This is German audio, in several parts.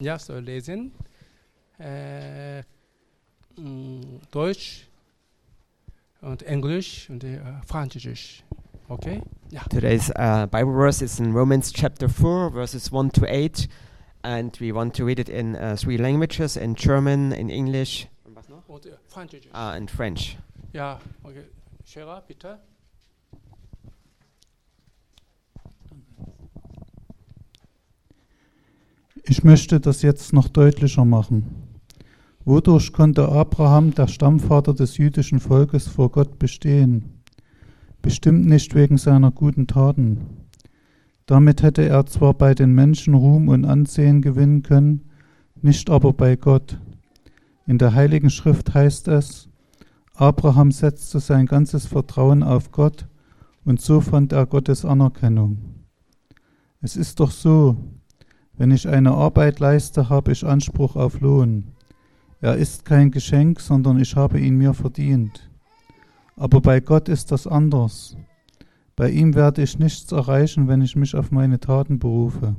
Ja, so lesen. Deutsch und Englisch und Französisch. Okay? Ja. Today's Bible verse is in Romans chapter 4, verses 1 to 8. And we want to read it in 3 languages, in German, in English, Und Französisch. and French. Ja, okay. Scherer, bitte. Ich möchte das jetzt noch deutlicher machen. Wodurch konnte Abraham, der Stammvater des jüdischen Volkes, vor Gott bestehen? Bestimmt nicht wegen seiner guten Taten. Damit hätte er zwar bei den Menschen Ruhm und Ansehen gewinnen können, nicht aber bei Gott. In der Heiligen Schrift heißt es, Abraham setzte sein ganzes Vertrauen auf Gott und so fand er Gottes Anerkennung. Es ist doch so, wenn ich eine Arbeit leiste, habe ich Anspruch auf Lohn. Er ist kein Geschenk, sondern ich habe ihn mir verdient. Aber bei Gott ist das anders. Bei ihm werde ich nichts erreichen, wenn ich mich auf meine Taten berufe.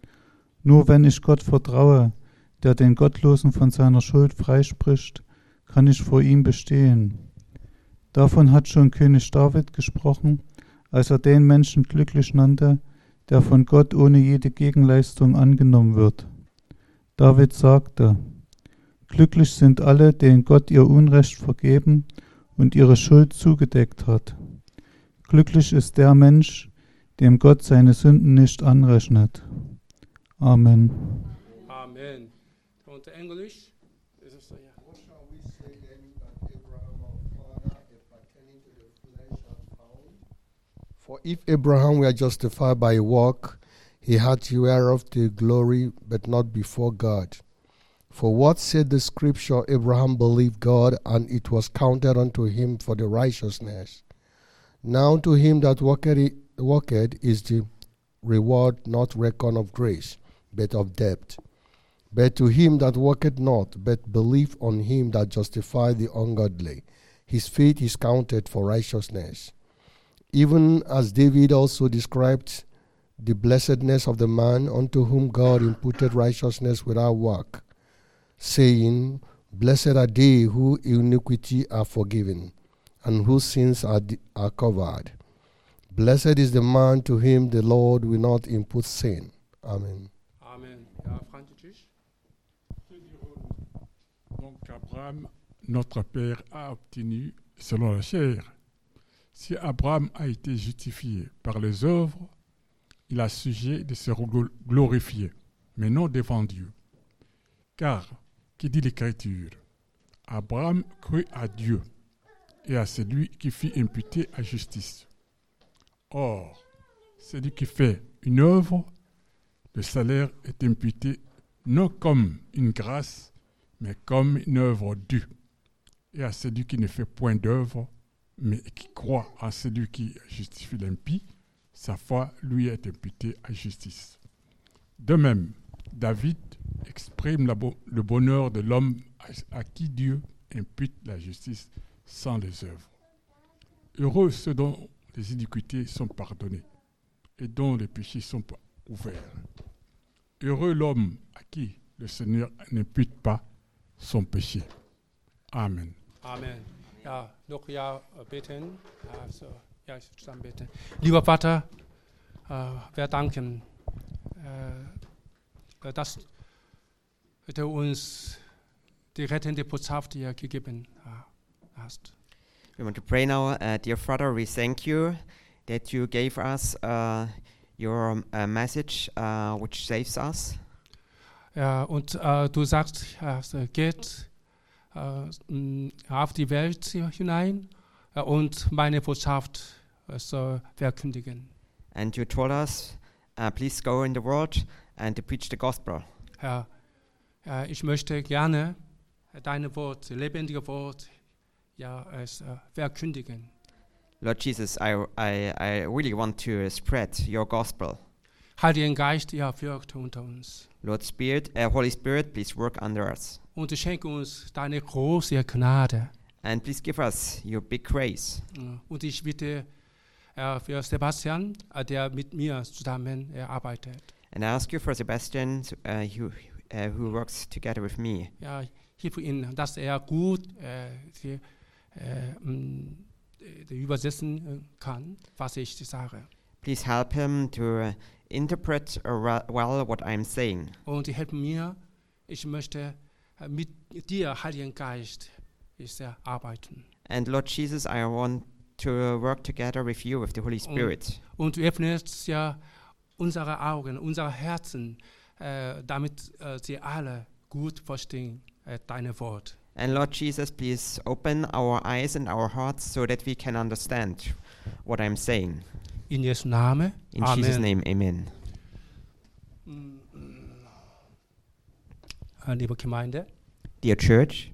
Nur wenn ich Gott vertraue, der den Gottlosen von seiner Schuld freispricht, kann ich vor ihm bestehen. Davon hat schon König David gesprochen, als er den Menschen glücklich nannte, der von Gott ohne jede Gegenleistung angenommen wird. David sagte, glücklich sind alle, denen Gott ihr Unrecht vergeben und ihre Schuld zugedeckt hat. Glücklich ist der Mensch, dem Gott seine Sünden nicht anrechnet. Amen. Amen. Und Englisch? Ist es so, ja. What shall we say then that Abraham our father, if pertaining to the flesh, hath found? For if Abraham were justified by a work, he had whereof the glory, but not before God. For what said the scripture, Abraham believed God, and it was counted unto him for the righteousness. Now to him that worketh is the reward not reckoned of grace, but of debt. But to him that worketh not, but believe on him that justifieth the ungodly, his faith is counted for righteousness. Even as David also described the blessedness of the man unto whom God imputed righteousness without work, saying, Blessed are they whose iniquity are forgiven, and whose sins are covered. Blessed is the man to him the Lord will not impute sin. Amen. Amen. Ja, Französisch. Donc Abraham, notre père, a obtenu selon la chair. Si Abraham a été justifié par les œuvres, il a sujet de se glorifier, mais non devant Dieu. Car, qui dit l'Écriture, Abraham crut à Dieu et à celui qui fit imputer à justice. Or, celui qui fait une œuvre, le salaire est imputé non comme une grâce, mais comme une œuvre due. Et à celui qui ne fait point d'œuvre, mais qui croit en celui qui justifie l'impie, sa foi lui est imputée à justice. De même, David exprime le bonheur de l'homme à qui Dieu impute la justice sans les œuvres. Heureux ceux dont les iniquités sont pardonnées et dont les péchés sont ouverts. Heureux l'homme à qui le Seigneur n'impute pas son péché. Amen. Amen. Ja, noch ja beten. Also, ja, zusammen beten. Lieber Vater, wir danken, dass du uns die rettende Botschaft hier gegeben hast. We want to pray now. Dear Father, we thank you that you gave us your message which saves us. Ja, und du sagst, geht auf die Welt hinein und meine Botschaft verkündigen. And you told us, please go in the world and to preach the gospel. Ja, ich möchte gerne dein Wort, lebendige Wort, verkündigen. Lord Jesus, I really want to spread your gospel. Heiligen Geist, wirkt unter uns. Lord Spirit, Holy Spirit, please work under us. Und schenke uns deine große Gnade. And please give us your big grace. Und ich bitte für Sebastian, der mit mir zusammen arbeitet. And I ask you for Sebastian, who works together with me. Ja, hilf ihm, dass er gut übersetzen kann, was ich sage. Please help him to interpret well what I'm saying. Und hilf mir, ich möchte mit dir, Heiligen Geist, arbeiten. And Lord Jesus, I want to work together with you, with the Holy Spirit. Und du öffnest ja unsere Augen, unsere Herzen, damit sie alle gut verstehen deine Wort. And Lord Jesus, please open our eyes and our hearts so that we can understand what I'm saying. In Jesu Namen. In Amen. Jesus' name, amen. Liebe Gemeinde, Dear church,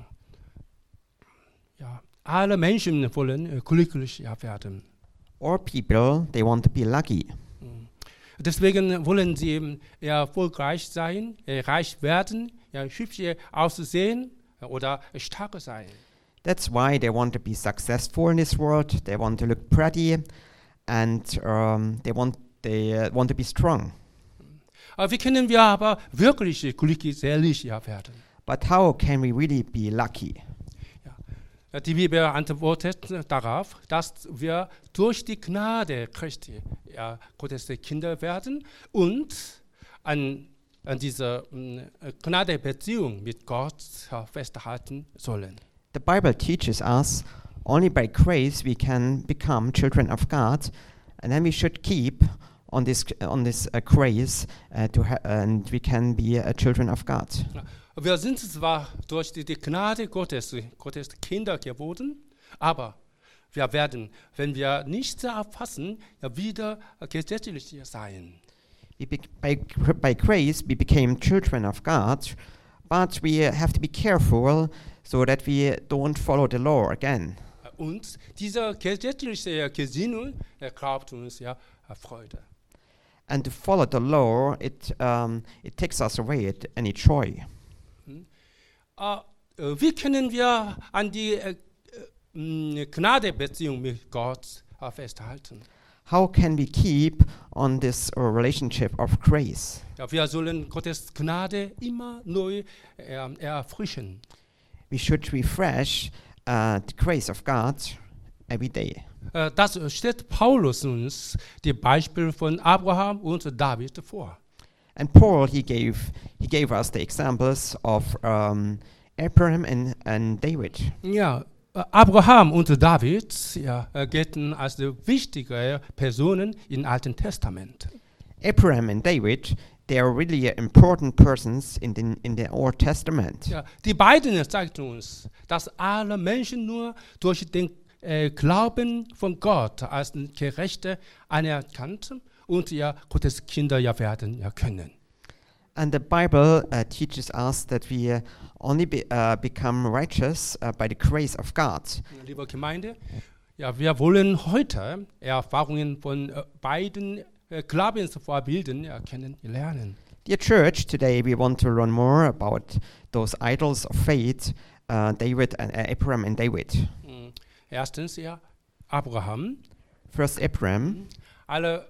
ja, alle Menschen wollen glücklich werden. all people, they want to be lucky. Deswegen wollen sie erfolgreich sein, reich werden, hübsch aussehen oder stark sein. That's why they want to be successful in this world. They want to look pretty, and they want to be strong. Wie können wir aber wirklich glücklich werden? But how can we really be lucky? Die Bibel antwortet darauf, dass wir durch die Gnade Christi Gottes Kinder werden und an dieser Gnadebeziehung mit Gott festhalten sollen. The Bible teaches us only by grace we can become children of God, and then we should keep on this grace and we can be children of God. Wir sind zwar durch die Gnade Gottes Kinder geworden, aber wir werden, wenn wir nichts erfassen, wieder gesetzlich sein. By grace we became children of God, but we have to be careful so that we don't follow the law again. Und diese gesetzliche Gesinnung raubt uns Freude. And to follow the law, it takes us away any joy. Wie können wir an die Gnadebeziehung mit Gott festhalten? How can we keep on this relationship of grace? Ja, wir sollen Gottes Gnade immer neu erfrischen. We should refresh the grace of God every day. Das stellt Paulus uns die Beispiele von Abraham und David vor. And Paul, he gave us the examples of Abraham and David. Ja, Abraham und David gelten als wichtige Personen im Alten Testament. Abraham and David, they are really important persons in the Old Testament. Ja, die beiden zeigten uns, dass alle Menschen nur durch den Glauben von Gott als Gerechte anerkannt und Gottes Kinder werden können. And the Bible teaches us that we only become righteous by the grace of God. Liebe Gemeinde, wir wollen heute Erfahrungen von beiden Glaubensvorbilden kennenlernen. Dear church, today we want to learn more about those idols of faith, David and Abraham and David. Erstens Abraham. First Abraham. Alle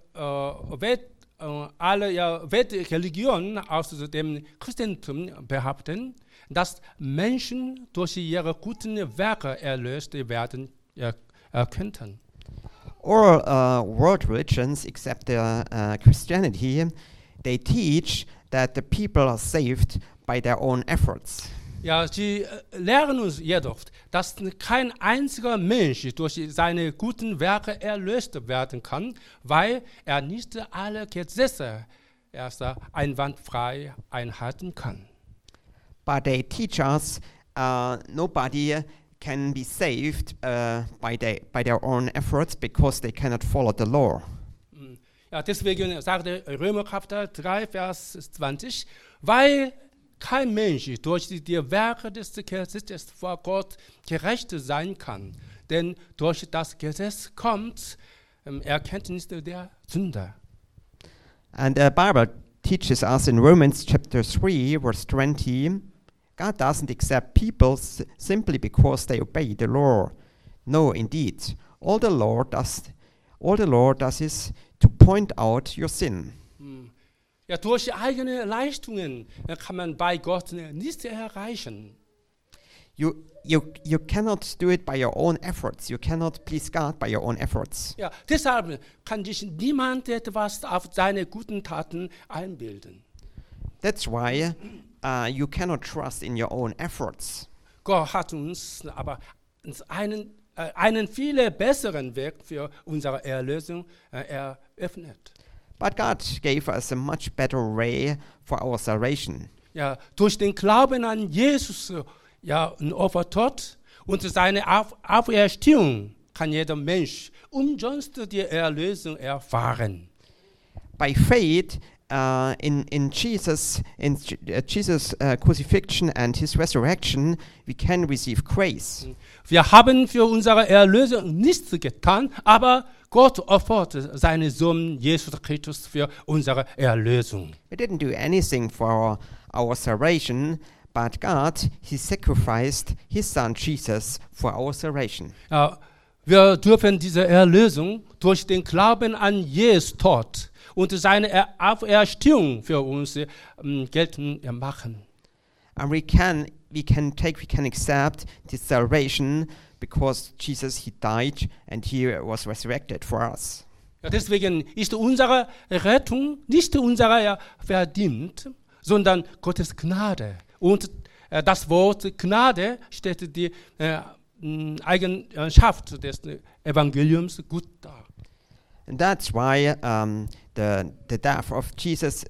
Weltreligionen aus dem Christentum behaupten, dass Menschen durch ihre guten Werke erlöst werden könnten. All world religions except Christianity, they teach that the people are saved by their own efforts. Ja, sie lehren uns jedoch, dass kein einziger Mensch durch seine guten Werke erlöst werden kann, weil er nicht alle Gesetze erst einwandfrei einhalten kann. But they teach us nobody can be saved by their own efforts because they cannot follow the law. Ja, deswegen sagte Römer Kapitel 3, Vers 20, weil kein Mensch durch die Werke des Gesetzes vor Gott gerecht sein kann, denn durch das Gesetz kommt Erkenntnis der Sünde. And the Bible teaches us in Romans chapter 3, verse 20, God doesn't accept people simply because they obey the law. No, indeed, all the Lord does is to point out your sin. Ja, durch eigene Leistungen kann man bei Gott nichts erreichen. You cannot do it by your own efforts. You cannot please God by your own efforts. Ja, deshalb kann sich niemand etwas auf seine guten Taten einbilden. That's why you cannot trust in your own efforts. Gott hat uns aber einen viel besseren Weg für unsere Erlösung eröffnet. But God gave us a much better way for our salvation. Ja, durch den Glauben an Jesus, ja, ein Opfertod und seine Auferstehung kann jeder Mensch umsonst die Erlösung erfahren. By faith in Jesus' crucifixion and his resurrection, we can receive grace. Wir haben für unsere Erlösung nichts getan, aber Gott opfert seinen Sohn Jesus Christus für unsere Erlösung. We didn't do anything for our salvation, but God, he sacrificed his son Jesus for our salvation. Ja, wir dürfen diese Erlösung durch den Glauben an Jesus Tod und seine Auferstehung für uns geltend machen. And we can accept this salvation because Jesus, he died and he was resurrected for us. Ja, deswegen ist unsere Rettung nicht unser Verdienst, sondern Gottes Gnade. Und das Wort Gnade stellt die Eigenschaft des Evangeliums gut dar. And that's why the death of Jesus.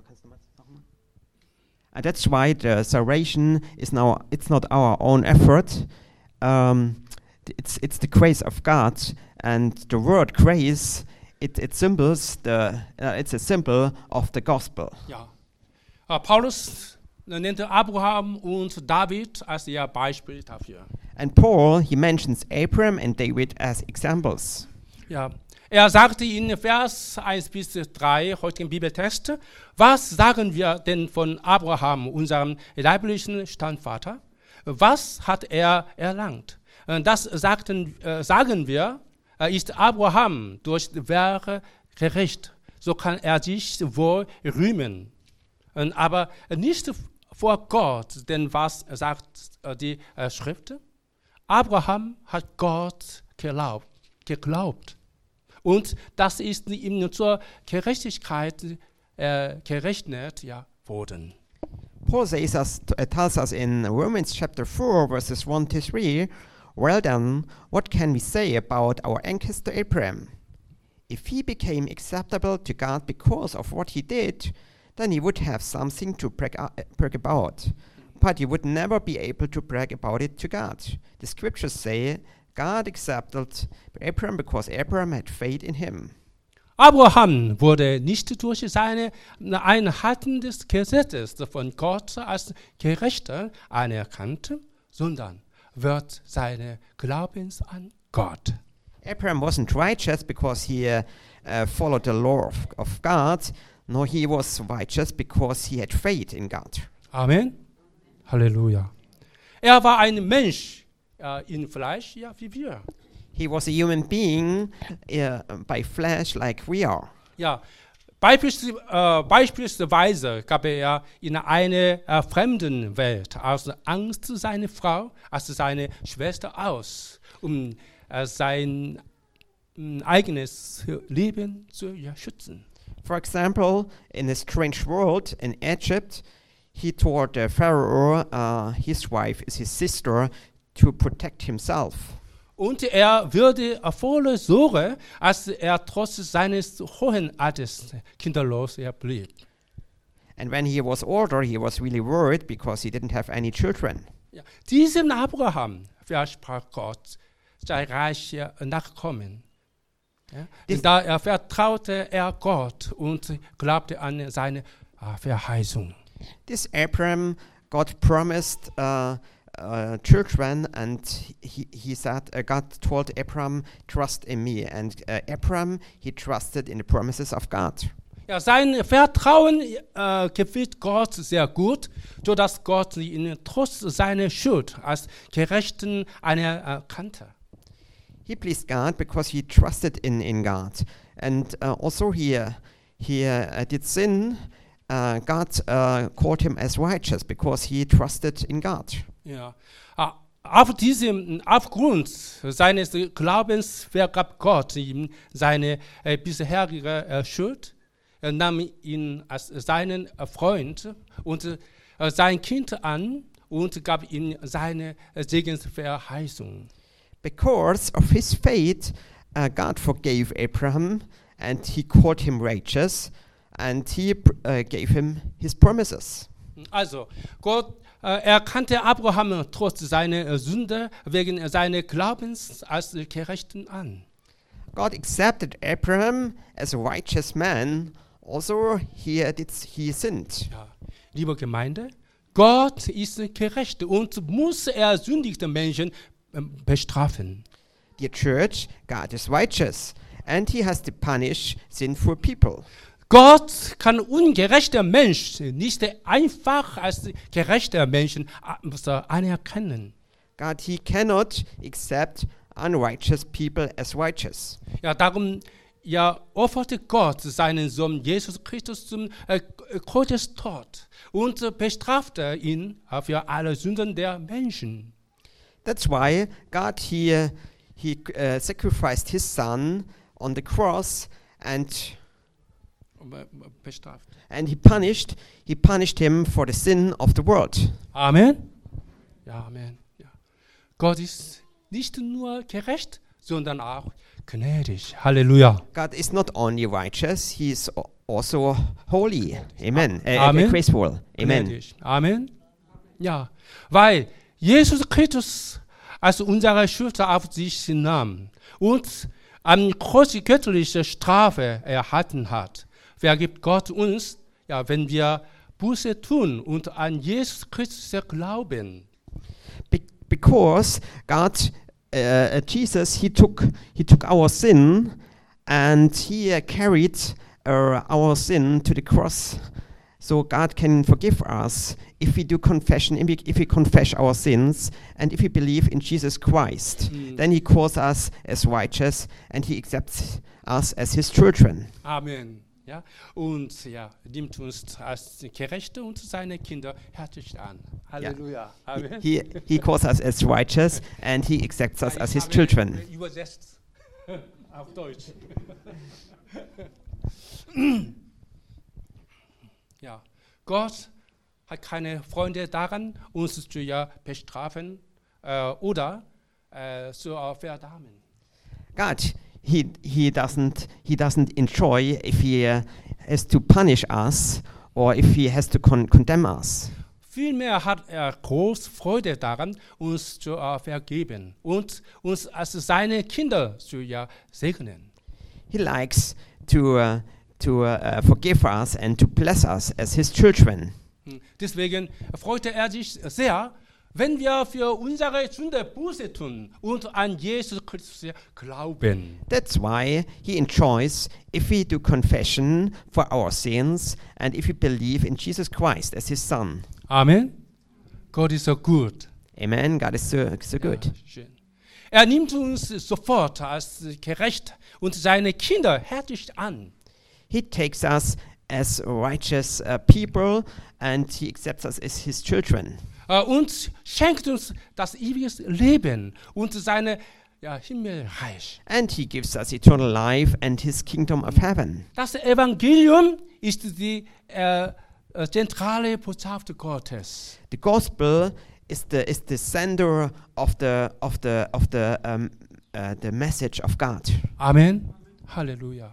And that's why the salvation is now. It's not our own effort. It's the grace of God, and the word grace. It symbols it's a symbol of the gospel. Ja, Paulus nennt Abraham und David als ihr Beispiel dafür. And Paul, he mentions Abraham and David as examples. Ja, er sagte in Vers 1-3 heute im Bibeltext, was sagen wir denn von Abraham, unserem leiblichen Stammvater? Was hat er erlangt? Das sagen wir, ist Abraham durch Werke gerecht. So kann er sich wohl rühmen. Aber nicht vor Gott, denn was sagt die Schrift? Abraham hat Gott geglaubt. Und das ist ihm zur Gerechtigkeit gerechnet worden. Paul tells us in Romans chapter 4, verses 1-3, well then, what can we say about our ancestor Abraham? If he became acceptable to God because of what he did, then he would have something to brag about. But he would never be able to brag about it to God. The scriptures say, God accepted Abraham because Abraham had faith in him. Abraham wurde nicht durch seine Einhalten des Gesetzes von Gott als Gerechter anerkannt, sondern wird seine Glaubens an Gott. Abraham wasn't righteous because he followed the law of God, nor he was righteous because he had faith in God. Amen. Halleluja. Er war ein Mensch in Fleisch, ja, wie wir. He was a human being by flesh like we are. Ja, beispielsweise gab er in einer fremden Welt aus Angst seine Frau, also seine Schwester aus, sein eigenes Leben zu schützen. For example, in a strange world in Egypt, he told the Pharaoh his wife is his sister to protect himself. Und er würde voller Sorge, als er trotz seines hohen Alters kinderlos blieb. And when he was older, he was really worried because he didn't have any children. Ja, diesem Abraham versprach Gott zahlreiche Nachkommen. Ja, da vertraute er Gott und glaubte an seine Verheißung. This Abraham, God promised children, and he said, God told Abraham, trust in me. And Abraham, he trusted in the promises of God. Ja, sein Vertrauen gefiel Gott sehr gut, sodass Gott ihn trotz seiner Schuld als Gerechten anerkannte. He pleased God because he trusted in God. And also he did sin God called him as righteous because he trusted in God. Ja. Aufgrund seines Glaubens vergab Gott ihm seine bisherige Schuld. Er nahm ihn als seinen Freund und sein Kind an und gab ihm seine Segensverheißung. Because of his faith, God forgave Abraham and he called him righteous and he gave him his promises. Also, Gott erkannte Abraham trotz seiner Sünde wegen seines Glaubens als Gerechten an. God accepted Abraham as a righteous man, also he sinned. Ja. Liebe Gemeinde, Gott ist gerecht und muss sündigte Menschen bestrafen. Dear church, God is righteous and he has to punish sinful people. Gott kann ungerechte Menschen nicht einfach als gerechte Menschen anerkennen. God, he cannot accept unrighteous people as righteous. Ja, darum opferte Gott seinen Sohn Jesus Christus zum Kreuzestod und bestrafte ihn für alle Sünden der Menschen. That's why God he sacrificed his son on the cross and Bestraft. he punished him for the sin of the world. Amen. Ja, Amen. Ja. Gott ist nicht nur gerecht, sondern auch gnädig. Halleluja. God is not only righteous, he is also holy. Amen. Amen. Graceful. Amen. Gnädig. Amen. Ja, weil Jesus Christus als unsere Schuld auf sich nahm und am Kreuz die göttliche Strafe erhalten hat, vergibt Gott uns, wenn wir Buße tun und an Jesus Christus glauben. Because God, Jesus, he took our sin and he carried our sin to the cross, so God can forgive us if we do confession, if we confess our sins, and if we believe in Jesus Christ. Then he calls us as righteous and he accepts us as his children. Amen. Ja, und nimmt uns als Gerechte und seine Kinder herzlich an. Halleluja. Amen. He calls us as righteous and he accepts us as his children. Übersetzt auf Deutsch. Ja, Gott hat keine Freunde daran, uns zu bestrafen oder zu verdammen. God, he doesn't enjoy if he has to punish us or if he has to condemn us. Vielmehr hat große Freude daran, uns zu vergeben und uns als seine Kinder zu segnen. He likes to forgive us and to bless us as his children. Deswegen freute er sich sehr, wenn wir für unsere Sünde Buße tun und an Jesus Christus glauben. That's why he enjoys if we do confession for our sins and if we believe in Jesus Christ as his son. Amen. Gott ist so gut. Amen. God is so good. Ja, schön. Er nimmt uns sofort als gerecht und seine Kinder herzlich an. He takes us as righteous people and he accepts us as his children. Und schenkt uns das ewige Leben und seine Himmelreich. And he gives us eternal life and his kingdom of heaven. Das Evangelium ist die zentrale Botschaft Gottes. The gospel is the center of the message of God. Amen. Halleluja.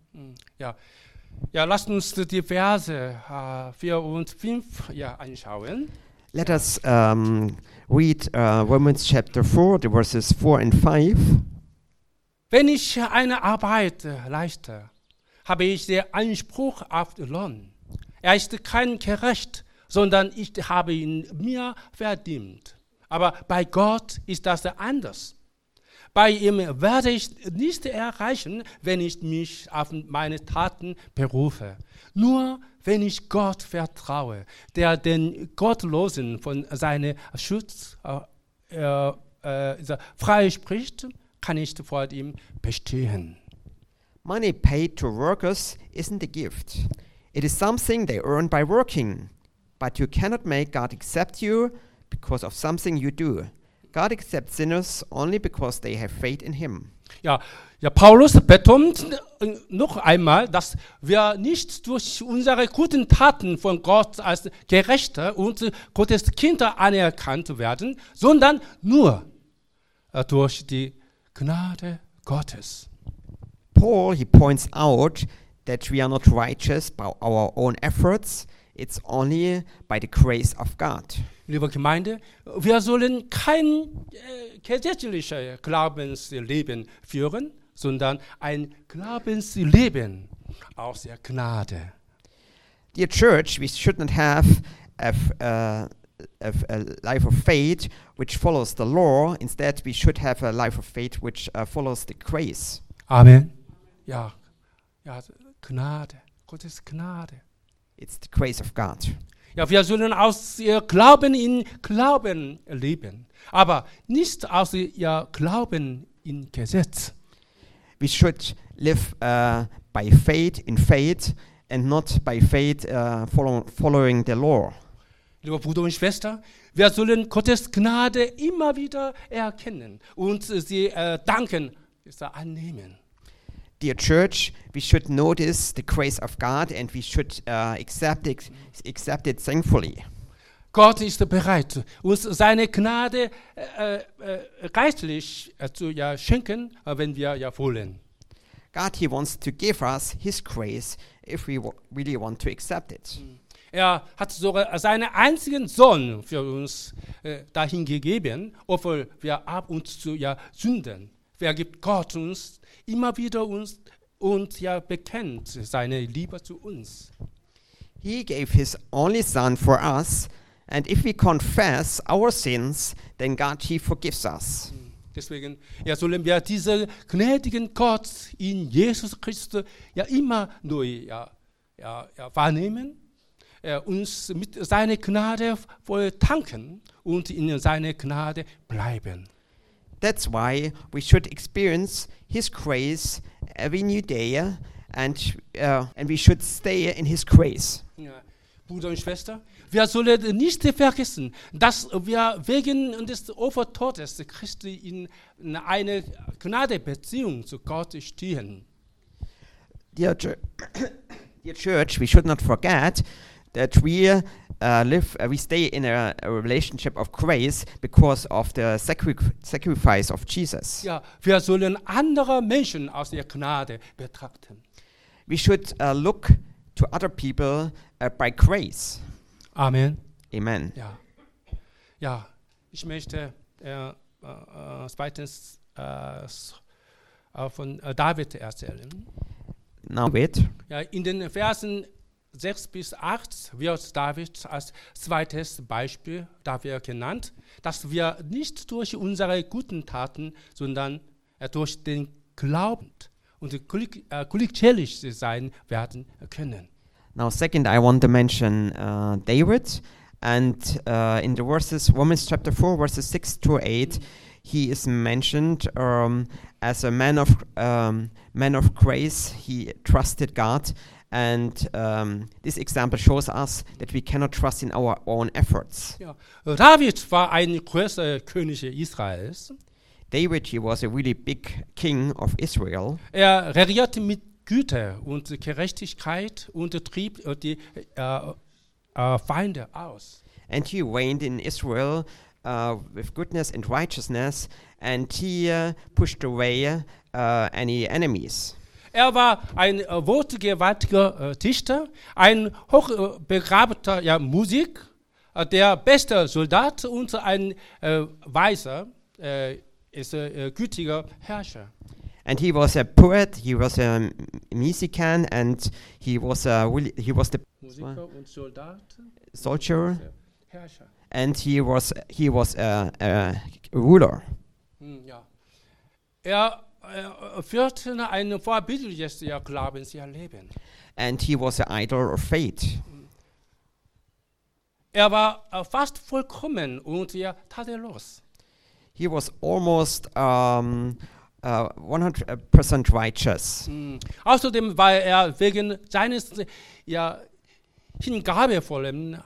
Ja, lasst uns die Verse 4 und 5 anschauen. Let us read Romans chapter 4, the verses 4 and 5. Wenn ich eine Arbeit leiste, habe ich den Anspruch auf den Lohn. Er ist kein gerecht, sondern ich habe ihn mir verdient. Aber bei Gott ist das anders. Bei ihm werde ich nicht erreichen, wenn ich mich auf meine Taten berufe. Nur wenn ich Gott vertraue, der den Gottlosen von seinem Schutz freispricht, kann ich vor ihm bestehen. Money paid to workers isn't a gift. It is something they earn by working, but you cannot make God accept you because of something you do. God accepts sinners only because they have faith in him. Ja, Paulus betont noch einmal, dass wir nicht durch unsere guten Taten von Gott als Gerechte und Gottes Kinder anerkannt werden, sondern nur durch die Gnade Gottes. Paul, he points out that we are not righteous by our own efforts, it's only by the grace of God. Liebe Gemeinde, wir sollen kein gesetzliches Glaubensleben führen, sondern ein Glaubensleben aus der Gnade. Dear church, we should not have a life of faith which follows the law. Instead, we should have a life of faith which follows the grace. Amen. Ja, Gnade, Gottes Gnade. It's the grace of God. Ja, wir sollen aus ihr Glauben in Glauben leben, aber nicht aus ihr Glauben in Gesetz. We should live by faith in faith and not by faith following the law. Lieber Bruder und Schwester, wir sollen Gottes Gnade immer wieder erkennen und sie danken, annehmen. Dear church, we should notice the grace of God and we should accept it thankfully. Gott ist bereit, uns seine Gnade reichlich zu schenken, wenn wir wollen. God, he wants to give us his grace if we really want to accept it. Er hat sogar seinen einzigen Sohn für uns dahin gegeben, obwohl wir ab und zu sünden. Vergibt Gott uns immer wieder uns und bekennt seine Liebe zu uns. He gave his only son for us, and if we confess our sins, then God, he forgives us. Deswegen sollen wir diesen gnädigen Gott in Jesus Christus immer neu wahrnehmen, uns mit seiner Gnade voll tanken und in seiner Gnade bleiben. That's why we should experience his grace every new day and we should stay in his grace. Ja, Bruder und Schwester, wir sollen nicht vergessen, dass wir wegen des Opfertodes Christi in einer Gnadebeziehung zu Gott stehen. Dear church, we should not forget that we stay in a relationship of grace because of the sacrifice of Jesus. Ja, wir sollen andere Menschen aus der Gnade betrachten. We should look to other people by grace. Amen. Amen. Ja, ich möchte zweitens von David erzählen. Now wait. Ja, in den Versen 6 bis 8 wird David als zweites Beispiel dafür genannt, dass wir nicht durch unsere guten Taten, sondern durch den Glauben und glücklich sein werden können. Now second, I want to mention David, and in the verses, Romans chapter 4, verses 6 to 8, he is mentioned as a man of grace. He trusted God. And this example shows us that we cannot trust in our own efforts. Ja, David war ein großer König Israels. David, he was a really big king of Israel. Er regierte mit Güte und Gerechtigkeit und trieb die Feinde aus. And he reigned in Israel with goodness and righteousness, and he pushed away any enemies. Er war ein wortgewaltiger Dichter, ein hochbegabter Musik, der beste Soldat und ein weiser, gütiger Herrscher. And he was a poet, he was a musician, and he was the Musiker und Soldat, soldier, Herrscher. and he was a ruler. Ja. Er führte ein vorbildliches Glaubensleben. And he was an idol of faith. Er war fast vollkommen und tadellos. He was almost 100% righteous. Außerdem war er wegen seines hingabevollen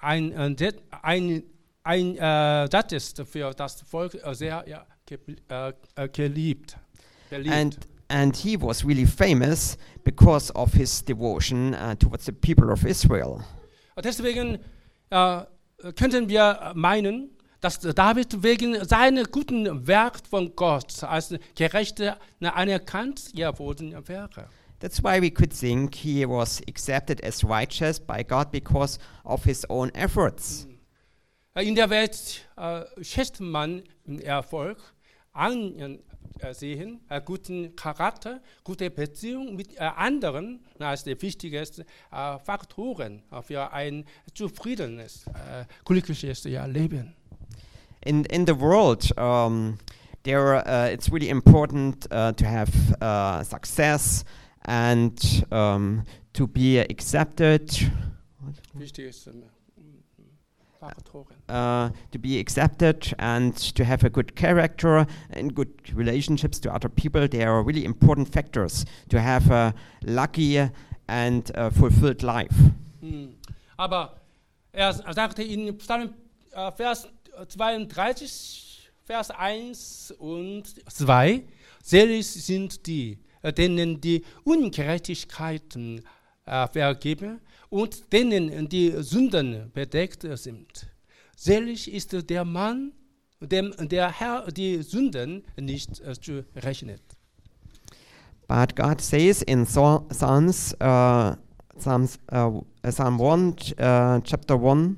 Einsatzes für das Volk sehr beliebt. And he was really famous because of his devotion towards the people of Israel. Deswegen könnten wir meinen, dass David wegen seiner guten Werk von Gott als Gerechter anerkannt worden wäre. That's why we could think he was accepted as righteous by God because of his own efforts. In der Welt schätzt man Erfolg, Ansehen, guten Charakter, gute Beziehung mit anderen als die wichtigsten Faktoren für ein zufriedenes, glückliches Leben. In the world, it's really important to have success and to be accepted. Wichtigste Faktoren. To be accepted and to have a good character and good relationships to other people. They are really important factors to have a lucky and fulfilled life. Aber er sagte in Psalm Vers 32, Vers 1 und 2, selig sind die, denen die Ungerechtigkeiten vergeben und denen die Sünden bedeckt sind. Selig ist der Mann, dem der Herr die Sünden nicht zu rechnet. But God says in Psalm 1, chapter 1,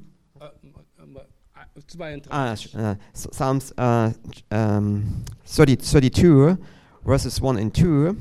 Psalms 32, verses 1 and 2.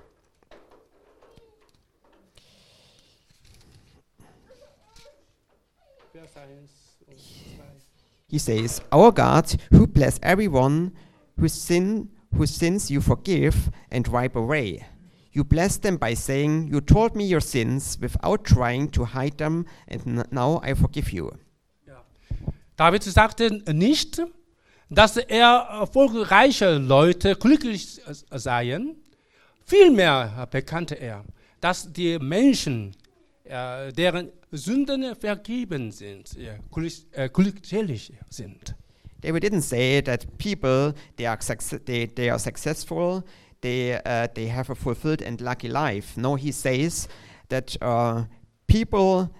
He says, "Our God, who bless everyone whose sins you forgive and wipe away. You bless them by saying, you told me your sins without trying to hide them, and now I forgive you." David sagte nicht, dass erfolgreiche Leute glücklich seien. Vielmehr bekannte er, dass die Menschen, deren Sünden vergeben sind, glückselig sind. David didn't say that people they are successful, they have a fulfilled and lucky life. No, he says that people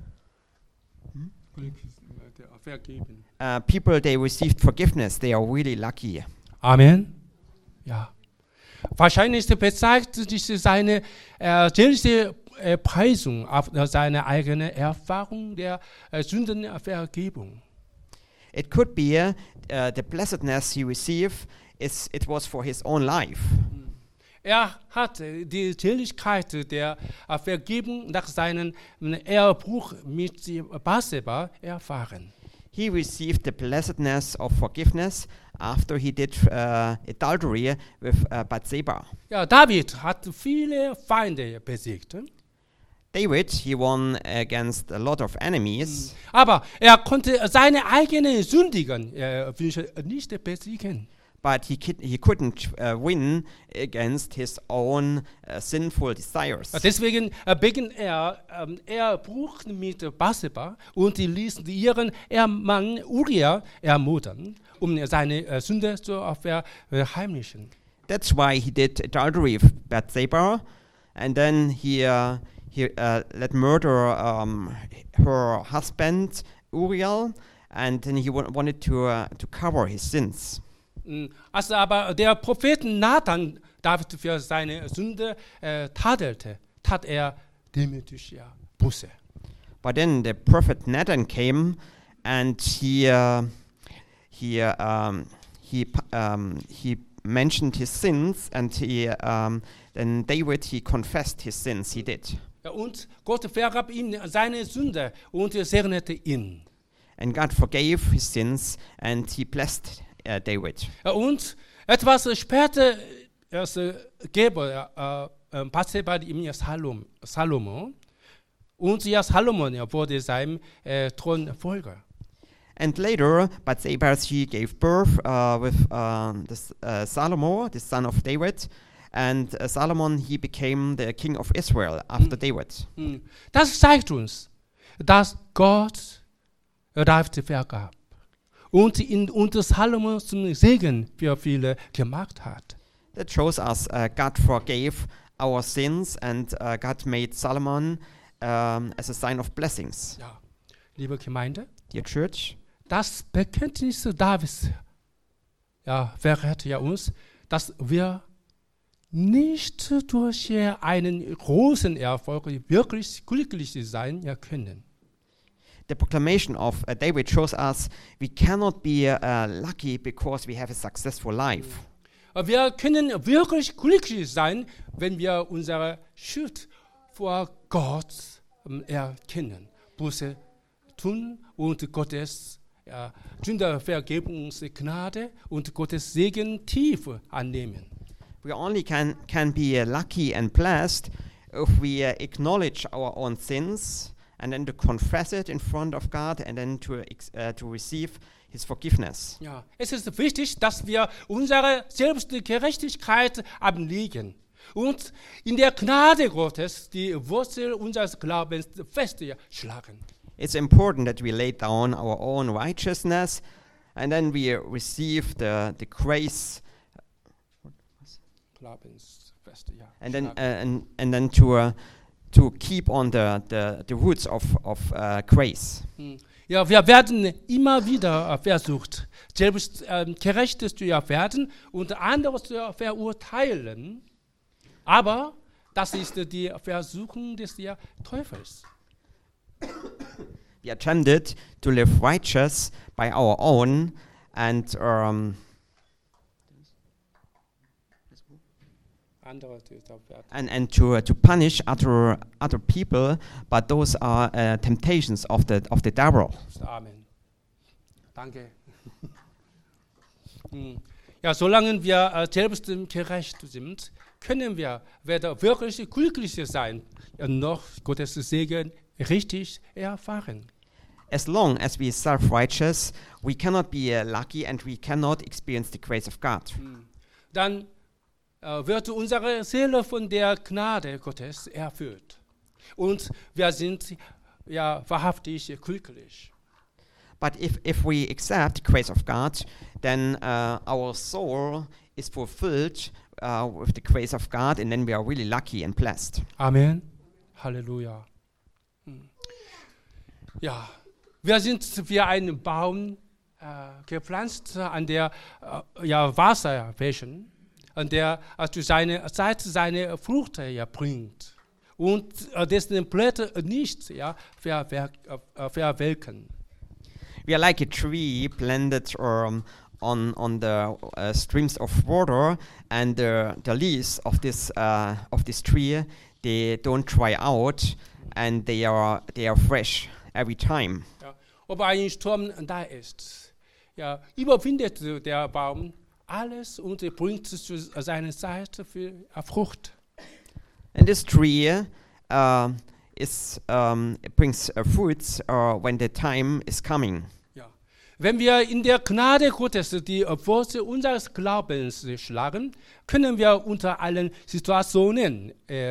they received forgiveness. They are really lucky. Amen. Ja. Wahrscheinlich bezeugt sich seine selige Preisung auf seine eigene Erfahrung der Sündenvergebung. It could be the blessedness he received. It was for his own life. Er hat die Seligkeit der Vergebung nach seinem Ehebruch mit Bathseba erfahren. He received the blessedness of forgiveness after he did adultery with Bathsheba. Ja, David hat viele Feinde besiegt. David, he won against a lot of enemies. Aber er konnte seine eigenen Sündigen nicht besiegen. But he couldn't win against his own sinful desires. Deswegen begann er Ehebruch mit Bathseba und ließ ihren Ehemann Uriah ermorden, seine Sünde zu verheimlichen. That's why he did adultery with Bathsheba, and then he let murder her husband Uriah, and then he wanted to cover his sins. Als aber der Prophet Nathan David für seine Sünde tadelte, tat er demütig Buße. But then the prophet Nathan came, and he mentioned his sins, and then David he confessed his sins. He did. Ja, und Gott vergab ihm seine Sünde und segnete ihn. And God forgave his sins, and he blessed David. Und etwas später gab Bathseba ihm Salomon, und Salomon wurde sein Thronfolger. And later, Bathsheba, she gave birth with Solomon, the son of David. And Solomon, he became the king of Israel after David. Das zeigt uns, dass Gott Reife vergab und ihn unter Salomon zum Segen für viele gemacht hat. That shows us God forgave our sins and God made Solomon as a sign of blessings. Ja, liebe Gemeinde, Dear church, das Bekenntnis Davids verrät ja uns, dass wir nicht durch einen großen Erfolg wirklich glücklich sein können. the proclamation of David shows us we cannot be lucky because we have a successful life. Wir können wirklich glücklich sein, wenn wir unsere Schuld vor Gott erkennen, Buße tun und Gottes Sündenvergebungsgnade und Gottes Segen tief annehmen. We only can be lucky and blessed if we acknowledge our own sins and then to confess it in front of God and then to receive His forgiveness. Ja, es ist wichtig, dass wir unsere Selbstgerechtigkeit ablegen und in der Gnade Gottes die Wurzel unseres Glaubens festschlagen. It's important that we lay down our own righteousness and then we receive the grace Glaubensfest, ja. and then to keep on the roots of grace. Ja, wir werden immer wieder versucht, selbst gerecht zu werden und andere zu verurteilen. Aber das ist die Versuchung des Teufels. We are tempted to live righteous by our own and to punish other people, but those are temptations of the devil. Amen. Danke. Ja, solange wir selbst gerecht sind, können wir weder wirklich glücklich sein, noch Gottes Segen richtig erfahren. As long as we are self-righteous, we cannot be lucky and we cannot experience the grace of God. Dann wird unsere Seele von der Gnade Gottes erfüllt. Und wir sind wahrhaftig glücklich. But if we accept the grace of God, then our soul is fulfilled with the grace of God, and then we are really lucky and blessed. Amen. Halleluja. Ja, wir sind wie ein Baum gepflanzt an der Wasserflächen, an der zu seiner Zeit seine Frucht bringt und dessen Blätter nicht verwelken. We are like a tree planted on the streams of water, and the leaves of this tree, they don't dry out, and they are fresh every time. Ja, ob ein Sturm da ist, überwindet der Baum alles und bringt zu seiner Zeit für Frucht. And this tree brings fruits when the time is coming. Ja. Wenn wir in der Gnade Gottes die Wurzel unseres Glaubens schlagen, können wir unter allen Situationen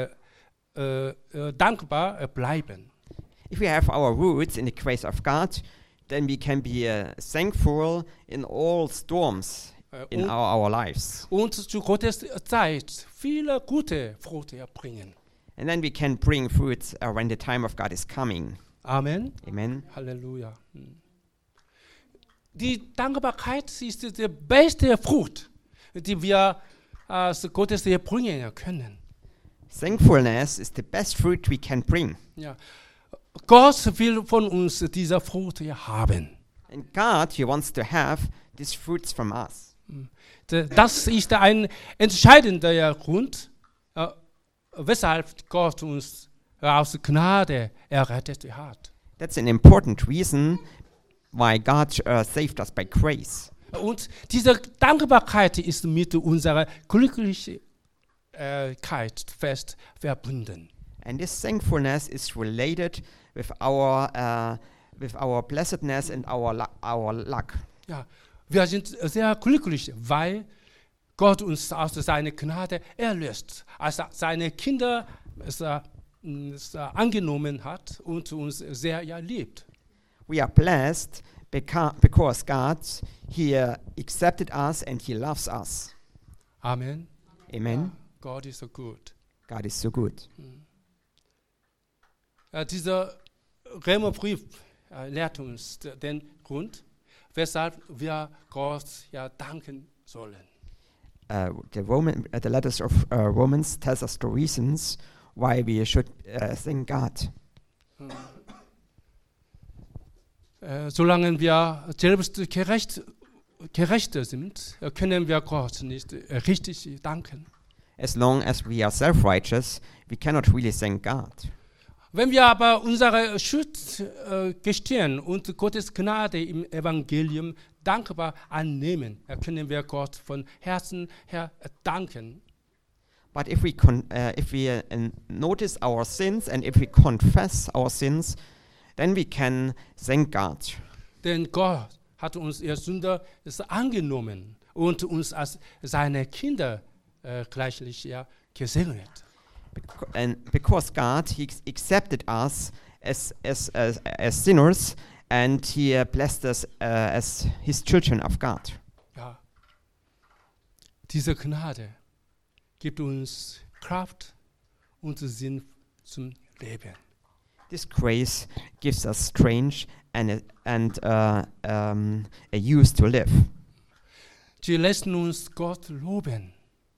dankbar bleiben. If we have our roots in the grace of God, then we can be thankful in all storms in our lives. Und zu Gottes Zeit viele gute Früchte bringen. And then we can bring fruits when the time of God is coming. Amen. Amen. Halleluja. Die Dankbarkeit ist die beste Frucht, die wir aus Gottes bringen können. Thankfulness is the best fruit we can bring. Ja. Gott will von uns diese Frucht haben. And God, He wants to have these fruits from us. Das ist ein entscheidender Grund, weshalb Gott uns aus Gnade errettet hat. That's an important reason why God saved us by grace. Und diese Dankbarkeit ist mit unserer Glücklichkeit fest verbunden. And this thankfulness is related with our with our blessedness and our luck. Ja, wir sind sehr glücklich, weil Gott uns aus seiner Gnade erlöst, als seine Kinder es angenommen hat und uns sehr liebt. We are blessed because God, He accepted us and He loves us. Amen. Amen. Gott ist so gut. God is so good. Dieser Römerbrief lehrt uns den Grund, weshalb wir Gott danken sollen. The letters of Romans tells us the reasons why we should thank God. Solange wir selbst gerecht sind, können wir Gott nicht richtig danken. As long as we are self-righteous, we cannot really thank God. Wenn wir aber unsere Schuld gestehen und Gottes Gnade im Evangelium dankbar annehmen, können wir Gott von Herzen her danken. But if we notice our sins and if we confess our sins, then we can thank God. Denn Gott hat uns als Sünder angenommen und uns als seine Kinder gleichlich gesegnet. And because God, He accepted us as sinners, and He blessed us as His children of God. Ja. Diese Gnade gibt uns Kraft und Sinn zum Leben. This grace gives us strength and a use to live. Sie lassen uns Gott loben.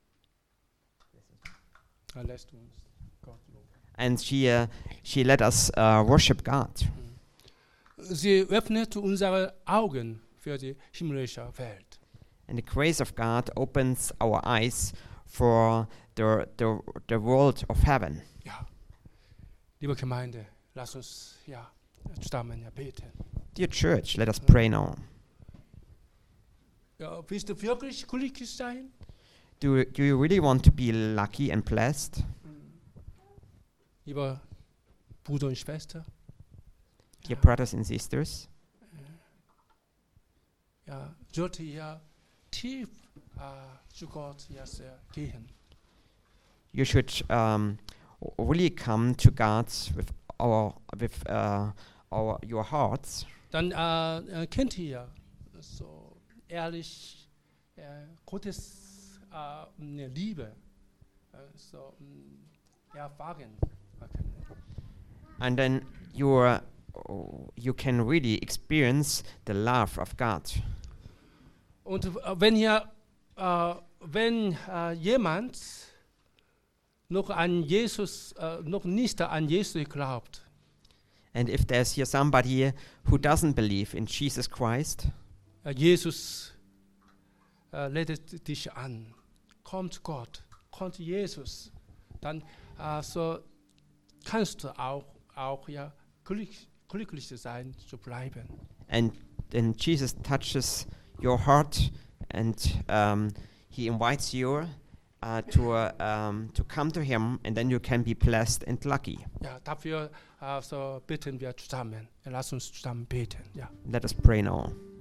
And she let us worship God. Sie öffnet unsere Augen für die himmlische Welt. And the grace of God opens our eyes for the world of heaven. Ja, liebe Gemeinde, lass uns zusammen beten. Dear church, let us pray now. Ja, willst du wirklich glücklich sein? Do you really want to be lucky and blessed? Lieber Bruder und Schwester, Dear brothers and sisters, sollte tief zu Gott gehen. you should really come to God with your hearts. Dann kennt ihr so ehrlich Gottes Liebe erfahren. And then you can really experience the love of God. Und wenn jemand noch nicht an Jesus glaubt, And if there's here somebody who doesn't believe in Jesus Christ, Jesus lädt dich an. Kommt Gott, kommt Jesus, dann so kannst du auch glücklich sein zu bleiben. and then Jesus touches your heart and He invites you to come to Him, and then you can be blessed and lucky. Ja, dafür so beten wir zusammen. Lass uns zusammen beten. Ja. Let us pray now.